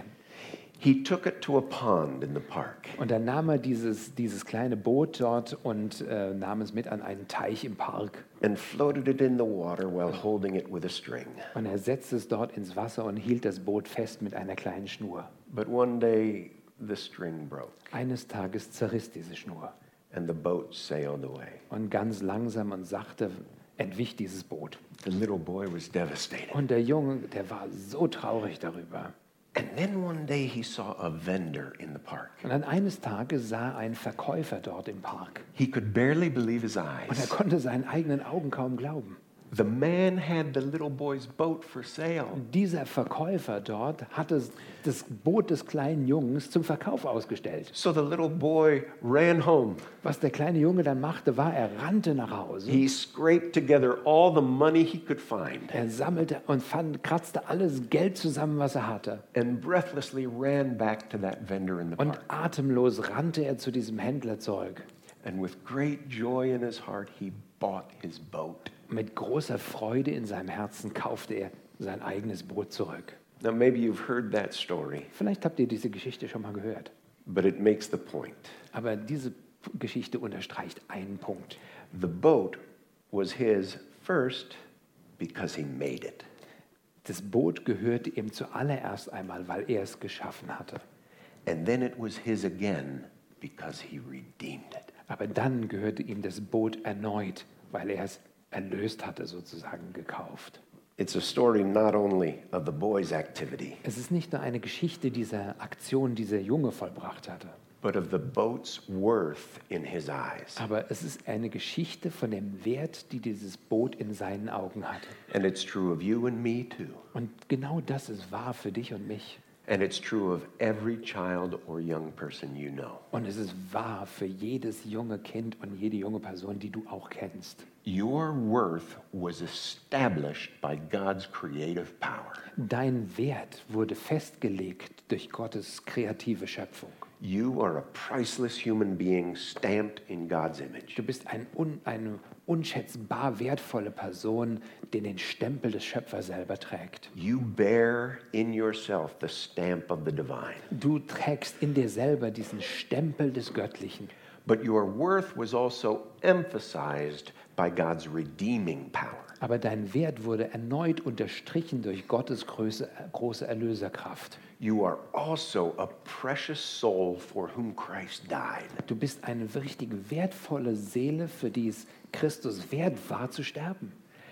S1: He took it to a pond in the park.
S2: Und dann nahm er dieses, dieses kleine Boot dort und äh, nahm es mit an einen Teich im Park.
S1: And floated it in the water while holding it with a string.
S2: Und er setzte es dort ins Wasser und hielt das Boot fest mit einer kleinen Schnur.
S1: But one day the string broke
S2: Eines Tages zerriss diese Schnur.
S1: and the boat sailed away.
S2: Und ganz langsam und sachte entwich dieses Boot.
S1: The little boy was devastated.
S2: Und der Junge, der war so traurig darüber.
S1: And then one day he saw a vendor in the park.
S2: Und dann eines Tages sah er einen Verkäufer dort im Park.
S1: He could barely believe his
S2: Und er
S1: eyes.
S2: konnte seinen eigenen Augen kaum glauben.
S1: The man had the little boy's boat for sale.
S2: Dieser Verkäufer dort hatte das Boot des kleinen Jungs zum Verkauf ausgestellt.
S1: So the little boy ran home.
S2: Was der kleine Junge dann machte, war, er rannte nach Hause.
S1: He scraped together all the money he could find
S2: Er sammelte und fand, kratzte alles Geld zusammen, was er hatte.
S1: and breathlessly ran back to that vendor in the
S2: Und
S1: park.
S2: atemlos rannte er zu diesem Händler zurück.
S1: And with great joy in his heart, he bought his boat.
S2: Mit großer Freude in seinem Herzen kaufte er sein eigenes Boot zurück.
S1: Now, maybe you've heard that story,
S2: Vielleicht habt ihr diese Geschichte schon mal gehört.
S1: but it makes the point.
S2: Aber diese Geschichte unterstreicht einen Punkt.
S1: The boat was his first because he made it.
S2: Das Boot gehörte ihm zuallererst einmal, weil er es geschaffen hatte.
S1: And then it was his again because he redeemed it.
S2: Aber dann gehörte ihm das Boot erneut, weil er es erlöst hatte, sozusagen gekauft.
S1: It's a story not only of the boy's activity,
S2: Es ist nicht nur eine Geschichte dieser Aktion, die der Junge vollbracht hatte,
S1: but of the boat's worth in his eyes.
S2: aber es ist eine Geschichte von dem Wert, die dieses Boot in seinen Augen hatte.
S1: And it's true of you and me too.
S2: Und genau das ist wahr für dich und mich.
S1: And it's true of every child or young person you know.
S2: Und es ist wahr für jedes junge Kind und jede junge Person, die du auch kennst.
S1: Your worth was established by God's creative power.
S2: Dein Wert wurde festgelegt durch Gottes kreative Schöpfung.
S1: You are a priceless human being stamped in God's image.
S2: Du bist ein un, eine unschätzbar wertvolle Person, die den Stempel des Schöpfers selber trägt.
S1: You bear in yourself the stamp of the divine.
S2: Du trägst in dir selber diesen Stempel des Göttlichen.
S1: But your worth was also emphasized by God's redeeming power.
S2: Aber dein Wert wurde erneut unterstrichen durch Gottes große, große Erlöserkraft.
S1: You are also a precious soul for whom Christ died.
S2: Du bist eine richtig wertvolle Seele, für die es Christus wert war zu sterben.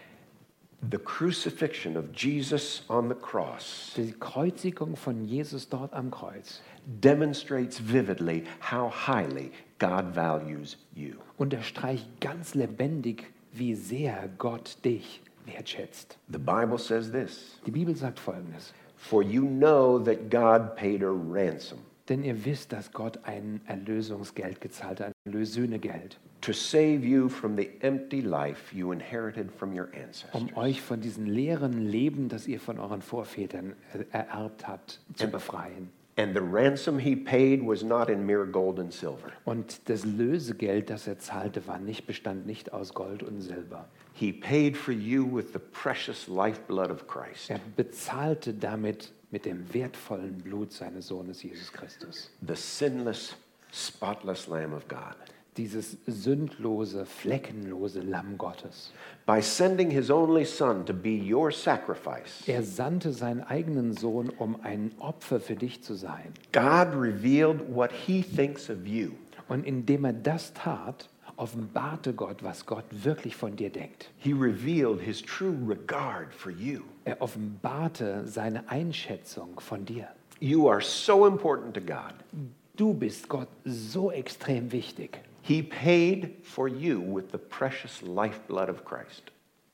S1: The crucifixion of Jesus on the cross
S2: Die Kreuzigung von Jesus dort am Kreuz
S1: demonstrates vividly how highly God values you.
S2: unterstreicht ganz lebendig, wie sehr Gott dich wertschätzt.
S1: The Bible says this,
S2: Die Bibel sagt Folgendes:
S1: for you know that God paid a ransom
S2: Denn ihr wisst, dass Gott ein Erlösungsgeld gezahlt hat, ein Lösühnegeld,
S1: to save you from the empty life you inherited from your ancestors.
S2: um euch von diesem leeren Leben, das ihr von euren Vorvätern äh, ererbt habt, zu befreien.
S1: And the ransom he paid was not in mere gold and silver.
S2: Und das Lösegeld, das er zahlte, war nicht, bestand nicht aus Gold und Silber.
S1: He paid for you with the precious lifeblood of Christ.
S2: Er bezahlte damit mit dem wertvollen Blut seines Sohnes Jesus Christus.
S1: The sinless, spotless Lamb of God.
S2: Dieses sündlose, fleckenlose Lamm Gottes.
S1: By sending his only son to be your sacrifice,
S2: Er sandte seinen eigenen Sohn, um ein Opfer für dich zu sein.
S1: God revealed what he thinks of you.
S2: Und indem er das tat, offenbarte Gott, was Gott wirklich von dir denkt.
S1: He revealed his true regard for you.
S2: Er offenbarte seine Einschätzung von dir.
S1: You are so important to God.
S2: Du bist Gott so extrem wichtig.
S1: He paid for you with the precious lifeblood of Christ.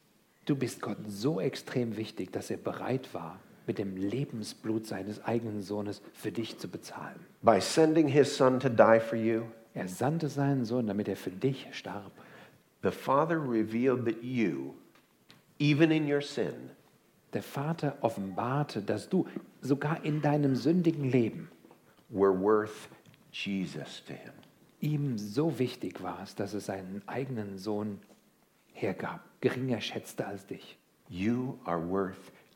S2: Du bist Gott so extrem wichtig, dass er bereit war, mit dem Lebensblut seines eigenen Sohnes für dich zu bezahlen.
S1: By sending his son to die for you,
S2: Er sandte seinen Sohn, damit er für dich starb.
S1: the Father revealed that you, even in your sin,
S2: Der Vater offenbarte, dass du sogar in deinem sündigen Leben
S1: were worth Jesus to him.
S2: ihm so wichtig warst, dass er seinen eigenen Sohn hergab, geringer schätzte als dich.
S1: You are worth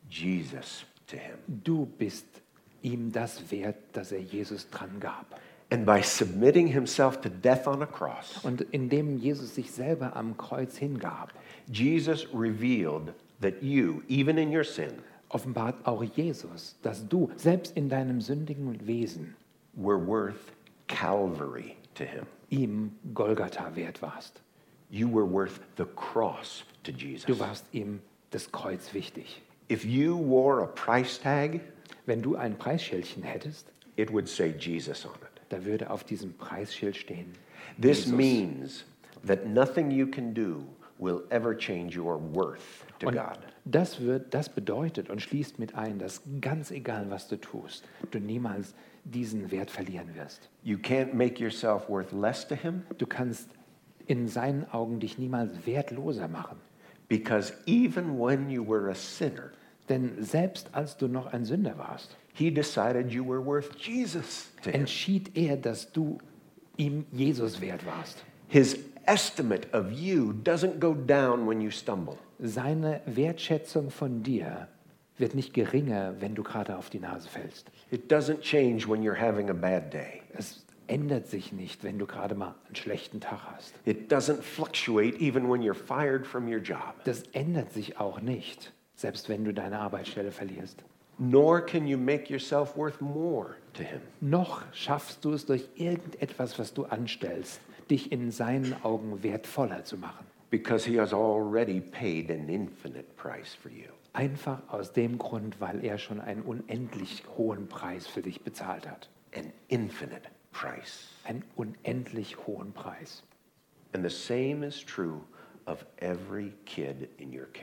S1: Jesus to him.
S2: Du bist ihm das wert, dass er Jesus dran gab.
S1: And by submitting himself to death on a cross,
S2: Und indem Jesus sich selber am Kreuz hingab,
S1: Jesus revealed that you, even in your sin,
S2: offenbart auch Jesus, dass du selbst in deinem sündigen Wesen
S1: were worth Calvary to him.
S2: ihm Golgatha wert warst.
S1: You were worth the cross to Jesus.
S2: Du warst ihm das Kreuz wichtig.
S1: If you wore a price tag,
S2: Wenn du ein Preisschildchen hättest,
S1: it would say Jesus on it.
S2: da würde auf diesem Preisschild stehen:
S1: This
S2: Jesus.
S1: means that nothing you can do will ever change your worth to
S2: Und
S1: God.
S2: das, wird, das bedeutet und schließt mit ein, dass ganz egal, was du tust, du niemals diesen Wert verlieren wirst.
S1: You can't make yourself worth less to him
S2: Du kannst in seinen Augen dich niemals wertloser machen.
S1: because even when you were a sinner,
S2: Denn selbst als du noch ein Sünder warst,
S1: he decided you were worth Jesus to him.
S2: entschied er, dass du ihm Jesus wert warst.
S1: His estimate of you doesn't go down when you stumble.
S2: Seine Wertschätzung von dir wird nicht geringer, wenn du gerade auf die Nase fällst.
S1: It doesn't change when you're having a bad day.
S2: Es ändert sich nicht, wenn du gerade mal einen schlechten Tag hast.
S1: It doesn't fluctuate even when you're fired from your job.
S2: Das ändert sich auch nicht, selbst wenn du deine Arbeitsstelle verlierst.
S1: Nor can you make yourself worth more to him.
S2: Noch schaffst du es durch irgendetwas, was du anstellst, dich in seinen Augen wertvoller zu machen.
S1: Because he has already paid an infinite price for you.
S2: Einfach aus dem Grund, weil er schon einen unendlich hohen Preis für dich bezahlt hat.
S1: An infinite price.
S2: Einen unendlich hohen Preis.
S1: And the same is true of every kid in your care.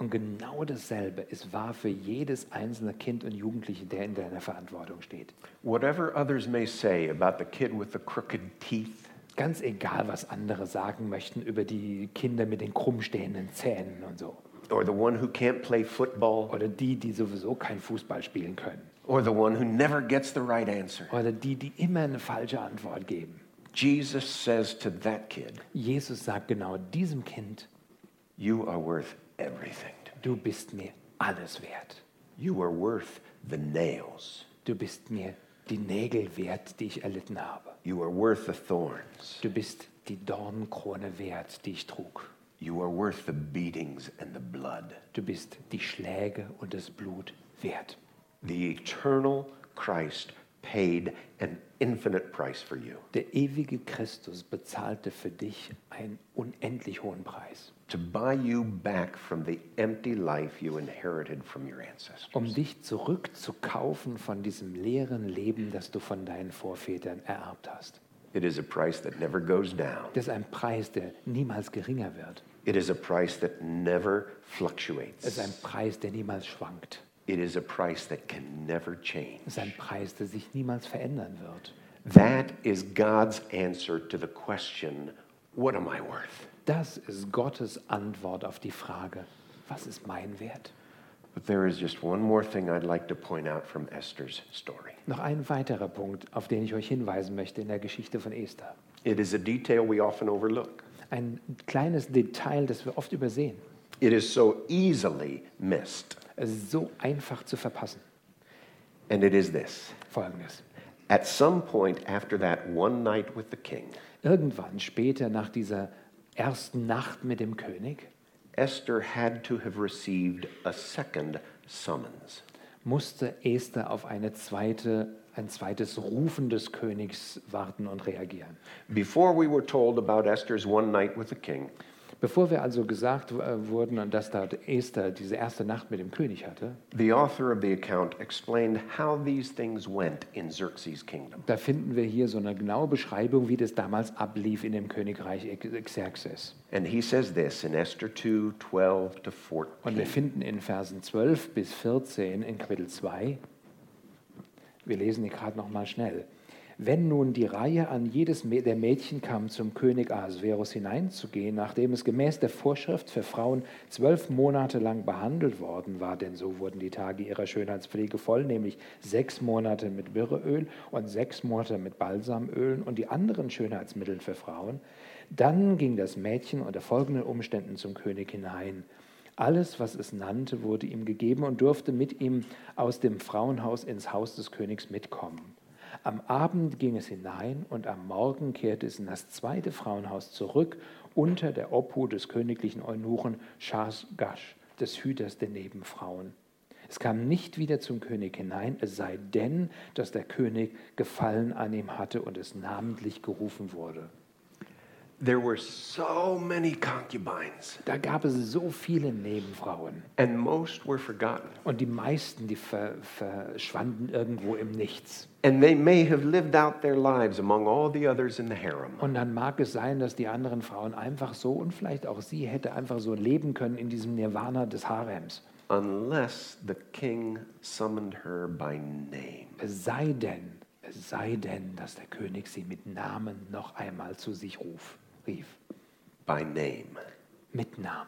S2: Und genau dasselbe ist wahr für jedes einzelne Kind und Jugendliche, der in deiner Verantwortung steht.
S1: Whatever others may say about the kid with the crooked teeth,
S2: Ganz egal, was andere sagen möchten über die Kinder mit den krumm stehenden Zähnen und so.
S1: or the one who can't play football,
S2: Oder die, die sowieso kein Fußball spielen können.
S1: or the one who never gets the right answer.
S2: Oder die, die immer eine falsche Antwort geben.
S1: Jesus says to that kid,
S2: Jesus sagt genau diesem Kind,
S1: you are worth everything.
S2: du bist mir alles wert.
S1: You are worth the nails.
S2: Du bist mir die Nägel wert, die ich erlitten habe.
S1: You are worth the thorns.
S2: Du bist die Dornenkrone wert, die ich trug.
S1: You are worth the beatings and the blood.
S2: Du bist die Schläge und das Blut wert.
S1: The eternal Christ paid an infinite price for you
S2: Der ewige Christus bezahlte für dich einen unendlich hohen Preis,
S1: to buy you back from the empty life you inherited from your ancestors.
S2: um dich zurückzukaufen von diesem leeren Leben, das du von deinen Vorvätern ererbt hast.
S1: It is a price that never goes down.
S2: Das ist ein Preis, der niemals geringer wird.
S1: It is a price that never
S2: Es
S1: fluctuates.
S2: ist ein Preis, der niemals schwankt.
S1: It is a price that can never change.
S2: Es ist ein Preis, der sich niemals verändern wird.
S1: That is God's answer to the question, what am I worth?
S2: Das ist Gottes Antwort auf die Frage, was ist mein Wert?
S1: But there is just one more thing I'd like to point out from Esther's story.
S2: Noch ein weiterer Punkt, auf den ich euch hinweisen möchte in der Geschichte von Esther.
S1: It is a detail we often overlook.
S2: Ein kleines Detail, das wir oft übersehen.
S1: It is so easily missed.
S2: Es ist so einfach zu verpassen.
S1: And it is this.
S2: Folgendes.
S1: At some point after that one night with the king,
S2: Irgendwann später nach dieser ersten Nacht mit dem König
S1: Esther had to have received a second summons.
S2: musste Esther auf eine zweite, ein zweites Rufen des Königs warten und reagieren.
S1: Before we were told about Esther's one night with the king,
S2: Bevor wir also gesagt äh, wurden, dass da Esther diese erste Nacht mit dem König hatte,
S1: the author of the account explained how these things went in Xerxes' kingdom.
S2: da finden wir hier so eine genaue Beschreibung, wie das damals ablief in dem Königreich Xerxes.
S1: And he says this in Esther two, twelve to
S2: Und wir
S1: fourteen.
S2: finden in Versen zwölf bis vierzehn in Kapitel zwei, wir lesen die gerade noch mal schnell. Wenn nun die Reihe an jedes der Mädchen kam, zum König Ahasverus hineinzugehen, nachdem es gemäß der Vorschrift für Frauen zwölf Monate lang behandelt worden war, denn so wurden die Tage ihrer Schönheitspflege voll, nämlich sechs Monate mit Myrrheöl und sechs Monate mit Balsamölen und die anderen Schönheitsmittel für Frauen, dann ging das Mädchen unter folgenden Umständen zum König hinein. Alles, was es nannte, wurde ihm gegeben und durfte mit ihm aus dem Frauenhaus ins Haus des Königs mitkommen. Am Abend ging es hinein und am Morgen kehrte es in das zweite Frauenhaus zurück unter der Obhut des königlichen Eunuchen Schasgasch, des Hüters der Nebenfrauen. Es kam nicht wieder zum König hinein, es sei denn, dass der König Gefallen an ihm hatte und es namentlich gerufen wurde.
S1: There were so many concubines,
S2: Da gab es so viele Nebenfrauen
S1: and most were forgotten.
S2: und die meisten, die ver verschwanden irgendwo im Nichts.
S1: And they may have lived out their lives among all the others in the harem.
S2: Und dann mag es sein, dass die anderen Frauen einfach so und vielleicht auch sie hätte einfach so leben können in diesem Nirvana des Harems.
S1: Unless the king summoned her by name.
S2: Es sei denn, es sei denn, dass der König sie mit Namen noch einmal zu sich ruf, rief.
S1: By name.
S2: Mit Namen.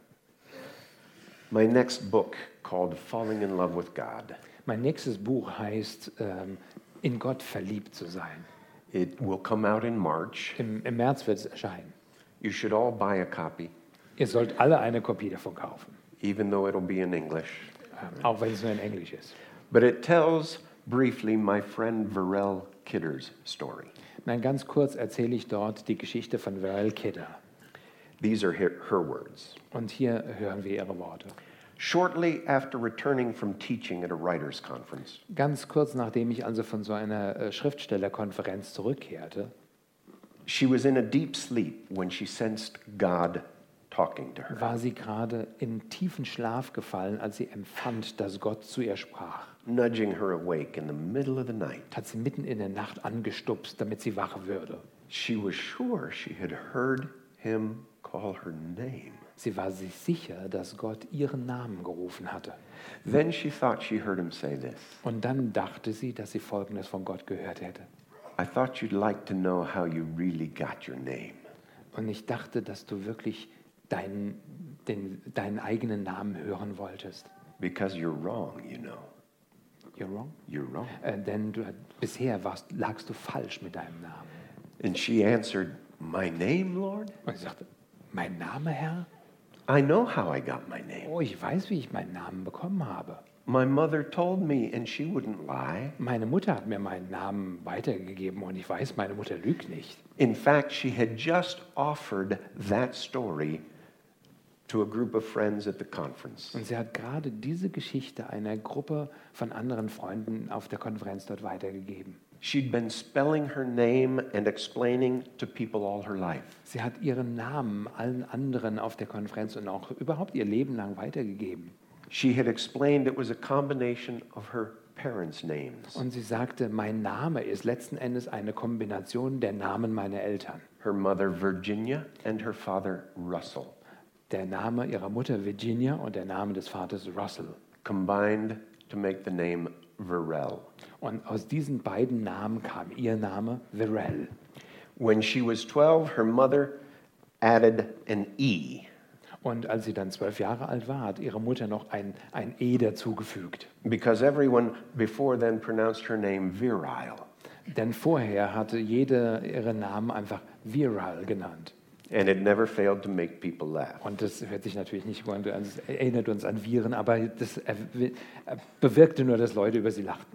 S1: My next book, called Falling in Love with God,
S2: Mein nächstes Buch heißt ähm, In Gott verliebt zu sein.
S1: it will come out in March.
S2: Im, Im März wird es erscheinen.
S1: You should all buy a copy,
S2: Ihr sollt alle eine Kopie davon kaufen,
S1: even though it'll be in English.
S2: ähm, auch wenn es nur in Englisch ist.
S1: But it tells briefly my friend Varel Kidder's story.
S2: Nein, ganz kurz erzähle ich dort die Geschichte von Varel Kidder.
S1: These are her, her words.
S2: Und hier hören wir ihre Worte.
S1: Shortly after returning from teaching at a writers' conference,
S2: Ganz kurz nachdem ich also von so einer äh, Schriftstellerkonferenz zurückkehrte,
S1: she was in a deep sleep when she sensed God talking to her.
S2: war sie gerade in tiefen Schlaf gefallen, als sie empfand, dass Gott zu ihr sprach.
S1: Nudging her awake in the middle of the night.
S2: Hat sie mitten in der Nacht angestupst, damit sie wach würde.
S1: She was sure she had heard him call her name.
S2: Sie war sich sicher, dass Gott ihren Namen gerufen hatte.
S1: Then she thought she heard him say this.
S2: Und dann dachte sie, dass sie Folgendes von Gott gehört hätte.
S1: I thought you'd like to know how you really got your name.
S2: Und ich dachte, dass du wirklich deinen, den, deinen eigenen Namen hören wolltest.
S1: Because you're wrong, you know.
S2: You're wrong?
S1: You're wrong.
S2: Äh, denn du, bisher warst, lagst du falsch mit deinem Namen.
S1: And she answered, my name, Lord?
S2: Und sie sagte, mein Name, Herr?
S1: I know how I got my name.
S2: Oh, ich weiß, wie ich meinen Namen bekommen habe.
S1: My mother told me, and she wouldn't lie.
S2: Meine Mutter hat mir meinen Namen weitergegeben und ich weiß, meine Mutter lügt nicht.
S1: In fact, she had just offered that story to a group of friends at the conference.
S2: Und sie hat gerade diese Geschichte einer Gruppe von anderen Freunden auf der Konferenz dort weitergegeben.
S1: She'd been spelling her name and explaining to people all her life.
S2: Sie hat ihren Namen allen anderen auf der Konferenz und auch überhaupt ihr Leben lang weitergegeben.
S1: She had explained it was a combination of her parents' names.
S2: Und sie sagte, mein Name ist letzten Endes eine Kombination der Namen meiner Eltern.
S1: Her mother, Virginia, and her father, Russell,
S2: Der Name ihrer Mutter Virginia und der Name des Vaters Russell.
S1: combined to make the name Verrell.
S2: Und aus diesen beiden Namen kam ihr Name Verrell.
S1: When she was twelve, her mother added an E.
S2: Und als sie dann zwölf Jahre alt war, hat ihre Mutter noch ein, ein E dazugefügt.
S1: Because everyone before then pronounced her name Virile.
S2: Denn vorher hatte jede ihren Namen einfach Viral genannt.
S1: And it never failed to make people laugh.
S2: Und das hört sich natürlich nicht gut an, es erinnert uns an Viren, aber das bewirkte nur, dass Leute über sie lachten.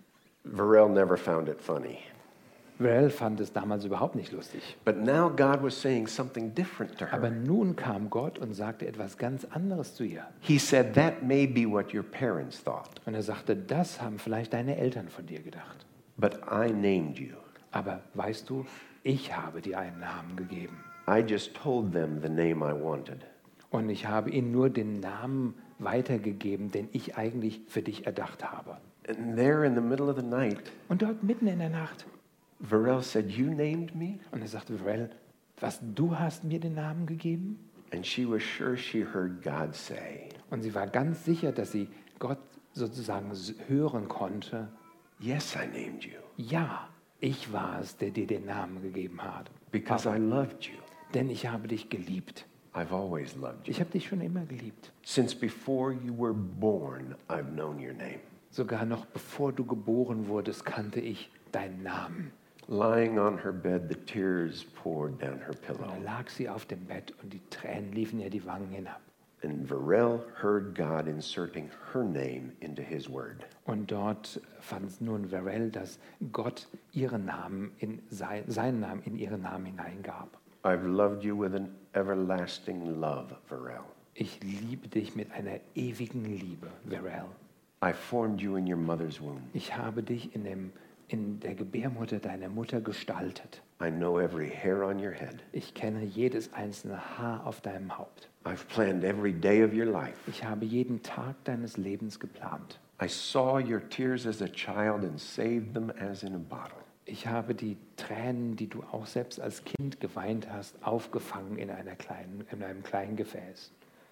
S1: Varel never found it funny.
S2: Viral fand es damals überhaupt nicht lustig.
S1: But now God was saying something different to
S2: Aber
S1: her.
S2: nun kam Gott und sagte etwas ganz anderes zu ihr.
S1: He said, that may be what your parents thought,
S2: Und er sagte, das haben vielleicht deine Eltern von dir gedacht.
S1: but I named you.
S2: Aber weißt du, ich habe dir einen Namen gegeben.
S1: I just told them the name I wanted.
S2: Und ich habe ihnen nur den Namen weitergegeben, den ich eigentlich für dich erdacht habe.
S1: And there in the middle of the night,
S2: Und dort mitten in der Nacht.
S1: Varel said, you named me?
S2: Und er sagte, Varel, was, du hast mir den Namen gegeben?
S1: And she was sure she heard God say,
S2: Und sie war ganz sicher, dass sie Gott sozusagen hören konnte.
S1: yes, I named you,
S2: Ja, ich war es, der dir den Namen gegeben hat.
S1: because I loved you.
S2: Denn ich habe dich geliebt.
S1: I've always loved you.
S2: Ich habe dich schon immer geliebt.
S1: Since before you were born, I've known your name.
S2: Sogar noch bevor du geboren wurdest, kannte ich deinen Namen.
S1: Lying on her bed, the tears poured down her
S2: Und
S1: pillow.
S2: da lag sie auf dem Bett und die Tränen liefen ihr die Wangen hinab.
S1: And Varel heard God inserting her name into his word.
S2: Und dort fand nun Varel, dass Gott ihren Namen in sein, seinen Namen in ihren Namen hineingab.
S1: I've loved you with an everlasting love, Varel.
S2: Ich liebe dich mit einer ewigen Liebe, Varel.
S1: I formed you in your mother's womb.
S2: Ich habe dich in, dem, in der Gebärmutter deiner Mutter gestaltet.
S1: I know every hair on your head.
S2: Ich kenne jedes einzelne Haar auf deinem Haupt.
S1: I've planned every day of your life.
S2: Ich habe jeden Tag deines Lebens geplant.
S1: I saw your tears as a child and saved them as in a bottle.
S2: Ich habe die Tränen, die du auch selbst als Kind geweint hast, aufgefangen in, einer kleinen, in einem kleinen Gefäß.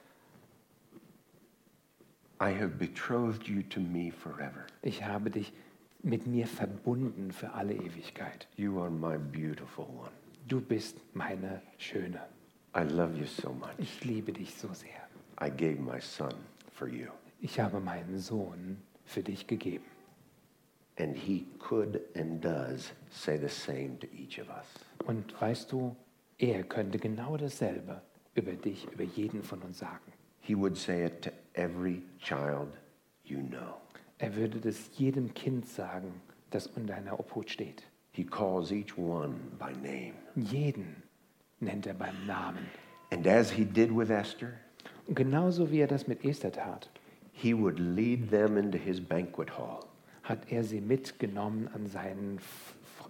S1: I have betrothed you to me forever.
S2: Ich habe dich mit mir verbunden für alle Ewigkeit.
S1: You are my beautiful one.
S2: Du bist meine Schöne.
S1: I love you so much.
S2: Ich liebe dich so sehr.
S1: I gave my son for you.
S2: Ich habe meinen Sohn für dich gegeben.
S1: And he could and does say the same to each of us.
S2: Und weißt du, er könnte genau dasselbe über dich, über jeden von uns sagen.
S1: He would say it to every child you know.
S2: Er würde das jedem Kind sagen, das unter deiner Obhut steht.
S1: He calls each one by name.
S2: Jeden nennt er beim Namen.
S1: And as he did with Esther,
S2: Und genauso wie er das mit Esther tat,
S1: he would lead them into his banquet hall.
S2: hat er sie mitgenommen an seinen F-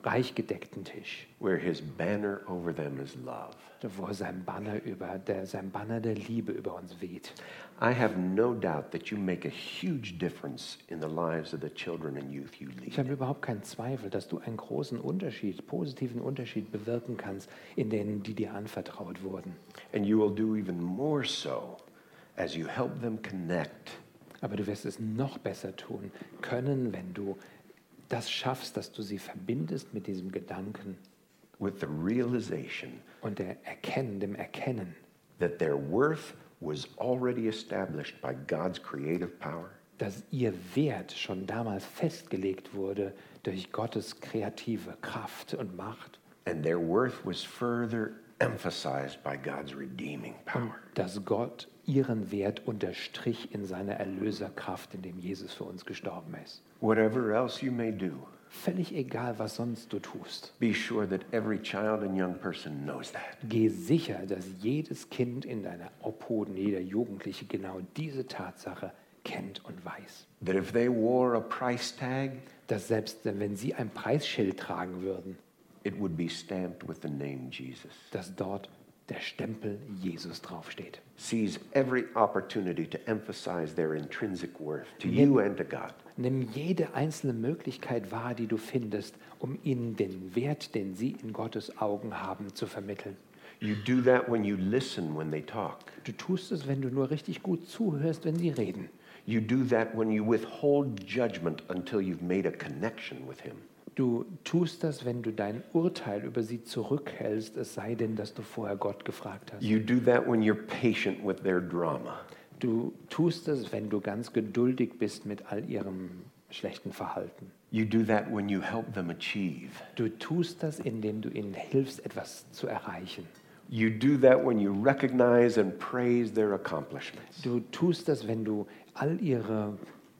S2: reich gedeckten Tisch,
S1: where his banner over them is love.
S2: wo sein Banner, über, der, sein Banner der Liebe über uns weht.
S1: I have no doubt that you make a huge difference in the lives of the children and youth you
S2: Ich habe
S1: lead.
S2: überhaupt keinen Zweifel, dass du einen großen Unterschied, positiven Unterschied bewirken kannst in denen, die dir anvertraut wurden.
S1: And you will do even more so as you help them connect
S2: Aber du wirst es noch besser tun können, wenn du das schaffst, dass du sie verbindest mit diesem Gedanken
S1: with the realization
S2: und der Erkennen, dem Erkennen,
S1: that their worth was already established by God's creative power,
S2: dass ihr Wert schon damals festgelegt wurde durch Gottes kreative Kraft und Macht
S1: and their worth was further emphasized by God's redeeming
S2: und
S1: power.
S2: dass Gott ihren Wert unterstrich in seiner Erlöserkraft, in dem Jesus für uns gestorben ist.
S1: Whatever else you may do,
S2: Völlig egal, was sonst du tust.
S1: be sure that every child and young person knows that.
S2: Geh sicher, dass jedes Kind in deiner Obhut, jeder Jugendliche genau diese Tatsache kennt und weiß.
S1: That if they wore a price tag,
S2: Dass selbst wenn sie ein Preisschild tragen würden,
S1: it would be stamped with the name Jesus.
S2: dass dort der Stempel Jesus draufsteht.
S1: Seize every opportunity to emphasize their intrinsic worth to you and to God.
S2: Nimm jede einzelne Möglichkeit wahr, die du findest, um ihnen den Wert, den sie in Gottes Augen haben, zu vermitteln.
S1: You do that when you listen when they talk.
S2: Du tust es, wenn du nur richtig gut zuhörst, wenn sie reden.
S1: You do that when you withhold judgment until you've made a connection with Him.
S2: Du tust das, wenn du dein Urteil über sie zurückhältst, es sei denn, dass du vorher Gott gefragt hast.
S1: You do that when you're patient with their drama.
S2: Du tust es, wenn du ganz geduldig bist mit all ihrem schlechten Verhalten.
S1: You do that when you help them achieve.
S2: Du tust das, indem du ihnen hilfst, etwas zu erreichen.
S1: You do that when you recognize and praise their accomplishments.
S2: Du tust das, wenn du all ihre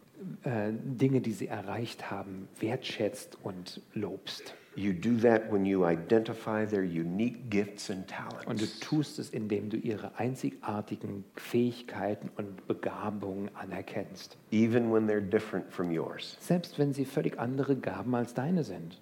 S2: äh, Dinge, die sie erreicht haben, wertschätzt und lobst.
S1: You do that when you identify their unique gifts and
S2: Und du
S1: talents.
S2: tust es, indem du ihre einzigartigen Fähigkeiten und Begabungen anerkennst.
S1: Even when they're different from yours.
S2: Selbst wenn sie völlig andere Gaben als deine sind.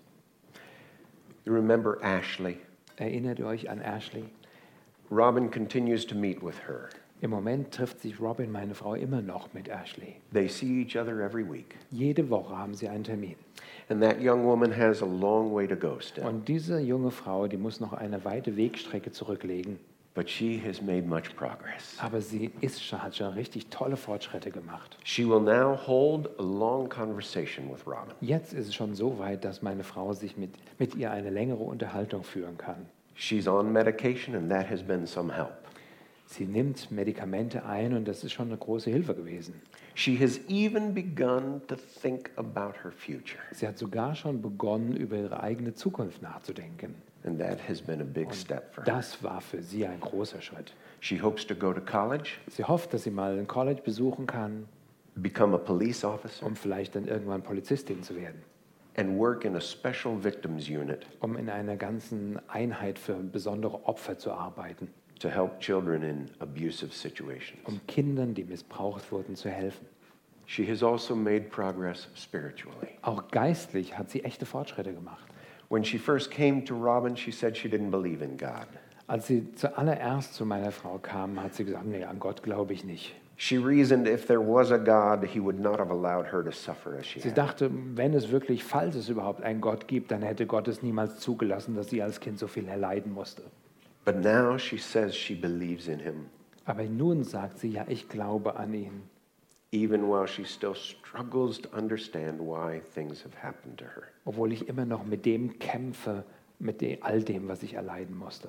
S1: You remember Ashley?
S2: Erinnert ihr euch an Ashley?
S1: Robin continues to meet with her.
S2: Im Moment trifft sich Robin, meine Frau, immer noch mit Ashley.
S1: They see each other every week.
S2: Jede Woche haben sie einen Termin.
S1: And that young woman has a long way to go still.
S2: Und diese junge Frau, die muss noch eine weite Wegstrecke zurücklegen.
S1: But she has made much progress.
S2: Aber sie ist schon, hat schon richtig tolle Fortschritte gemacht.
S1: She will now hold a long conversation with Robin.
S2: Jetzt ist es schon so weit, dass meine Frau sich mit, mit ihr eine längere Unterhaltung führen kann.
S1: She's on medication, and that has been some help.
S2: Sie nimmt Medikamente ein und das ist schon eine große Hilfe gewesen.
S1: She has even begun to think about her future,
S2: Sie hat sogar schon begonnen, über ihre eigene Zukunft nachzudenken.
S1: and that has been a big step for her.
S2: Das war für sie ein großer Schritt.
S1: She hopes to go to college,
S2: Sie hofft, dass sie mal ein College besuchen kann,
S1: become a police officer,
S2: um vielleicht dann irgendwann Polizistin zu werden,
S1: and work in a special victims unit
S2: um in einer ganzen Einheit für besondere Opfer zu arbeiten,
S1: to help children in abusive situations.
S2: um Kindern, die missbraucht wurden, zu helfen.
S1: She has also made progress spiritually.
S2: Auch geistlich hat sie echte Fortschritte gemacht.
S1: When she first came to Robin, she said she didn't believe in God.
S2: Als sie zuallererst zu meiner Frau kam, hat sie gesagt, nee, an Gott glaube ich nicht.
S1: She reasoned if there was a God, he would not have allowed her to suffer as she
S2: Sie
S1: had.
S2: dachte, wenn es wirklich, falls es überhaupt einen Gott gibt, dann hätte Gott es niemals zugelassen, dass sie als Kind so viel erleiden musste.
S1: But now she says she believes in him,
S2: Aber nun sagt sie, ja, ich glaube an ihn.
S1: even while she still struggles to understand why things have happened to her.
S2: Obwohl ich immer noch mit dem kämpfe, mit de- all dem, was ich erleiden musste.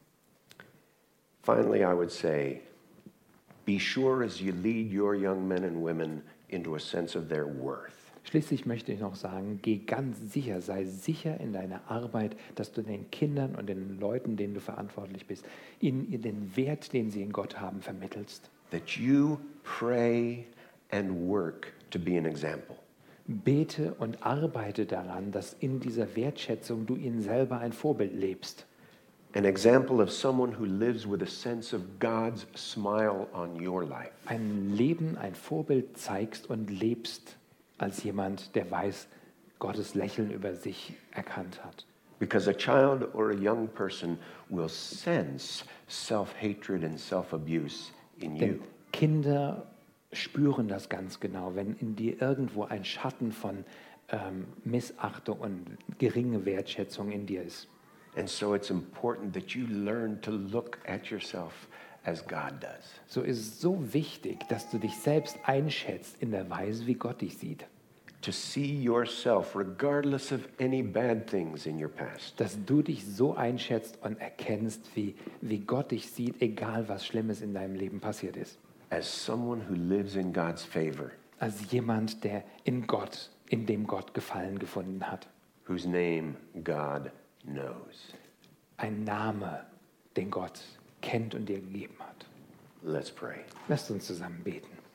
S1: Finally, I would say, be sure as you lead your young men and women into a sense of their worth.
S2: Schließlich möchte ich noch sagen, geh ganz sicher, sei sicher in deiner Arbeit, dass du den Kindern und den Leuten, denen du verantwortlich bist, ihnen den Wert, den sie in Gott haben, vermittelst.
S1: That you pray and work to be an example.
S2: Bete und arbeite daran, dass in dieser Wertschätzung du ihnen selber ein Vorbild lebst.
S1: An example of someone who lives with a sense of God's smile on your life.
S2: Ein Leben, ein Vorbild zeigst und lebst als jemand, der weiß, Gottes Lächeln über sich erkannt hat.
S1: Because a child or a young person will sense self-hatred and self-abuse in you.
S2: Denn Kinder spüren das ganz genau, wenn in dir irgendwo ein Schatten von ähm, Missachtung und geringe Wertschätzung in dir ist.
S1: And so it's important that you learn to look at yourself as God does.
S2: So ist es so wichtig, dass du dich selbst einschätzt in der Weise, wie Gott dich sieht.
S1: To see yourself regardless of any bad things in your past.
S2: Dass du dich so einschätzt und erkennst, wie, wie Gott dich sieht, egal was Schlimmes in deinem Leben passiert ist.
S1: As someone who lives in God's favor.
S2: Als jemand, der in Gott, in dem Gott Gefallen gefunden hat.
S1: Whose name God knows.
S2: Ein Name, den Gott kennt und dir gegeben hat.
S1: Let's pray.
S2: Lasst uns zusammen beten.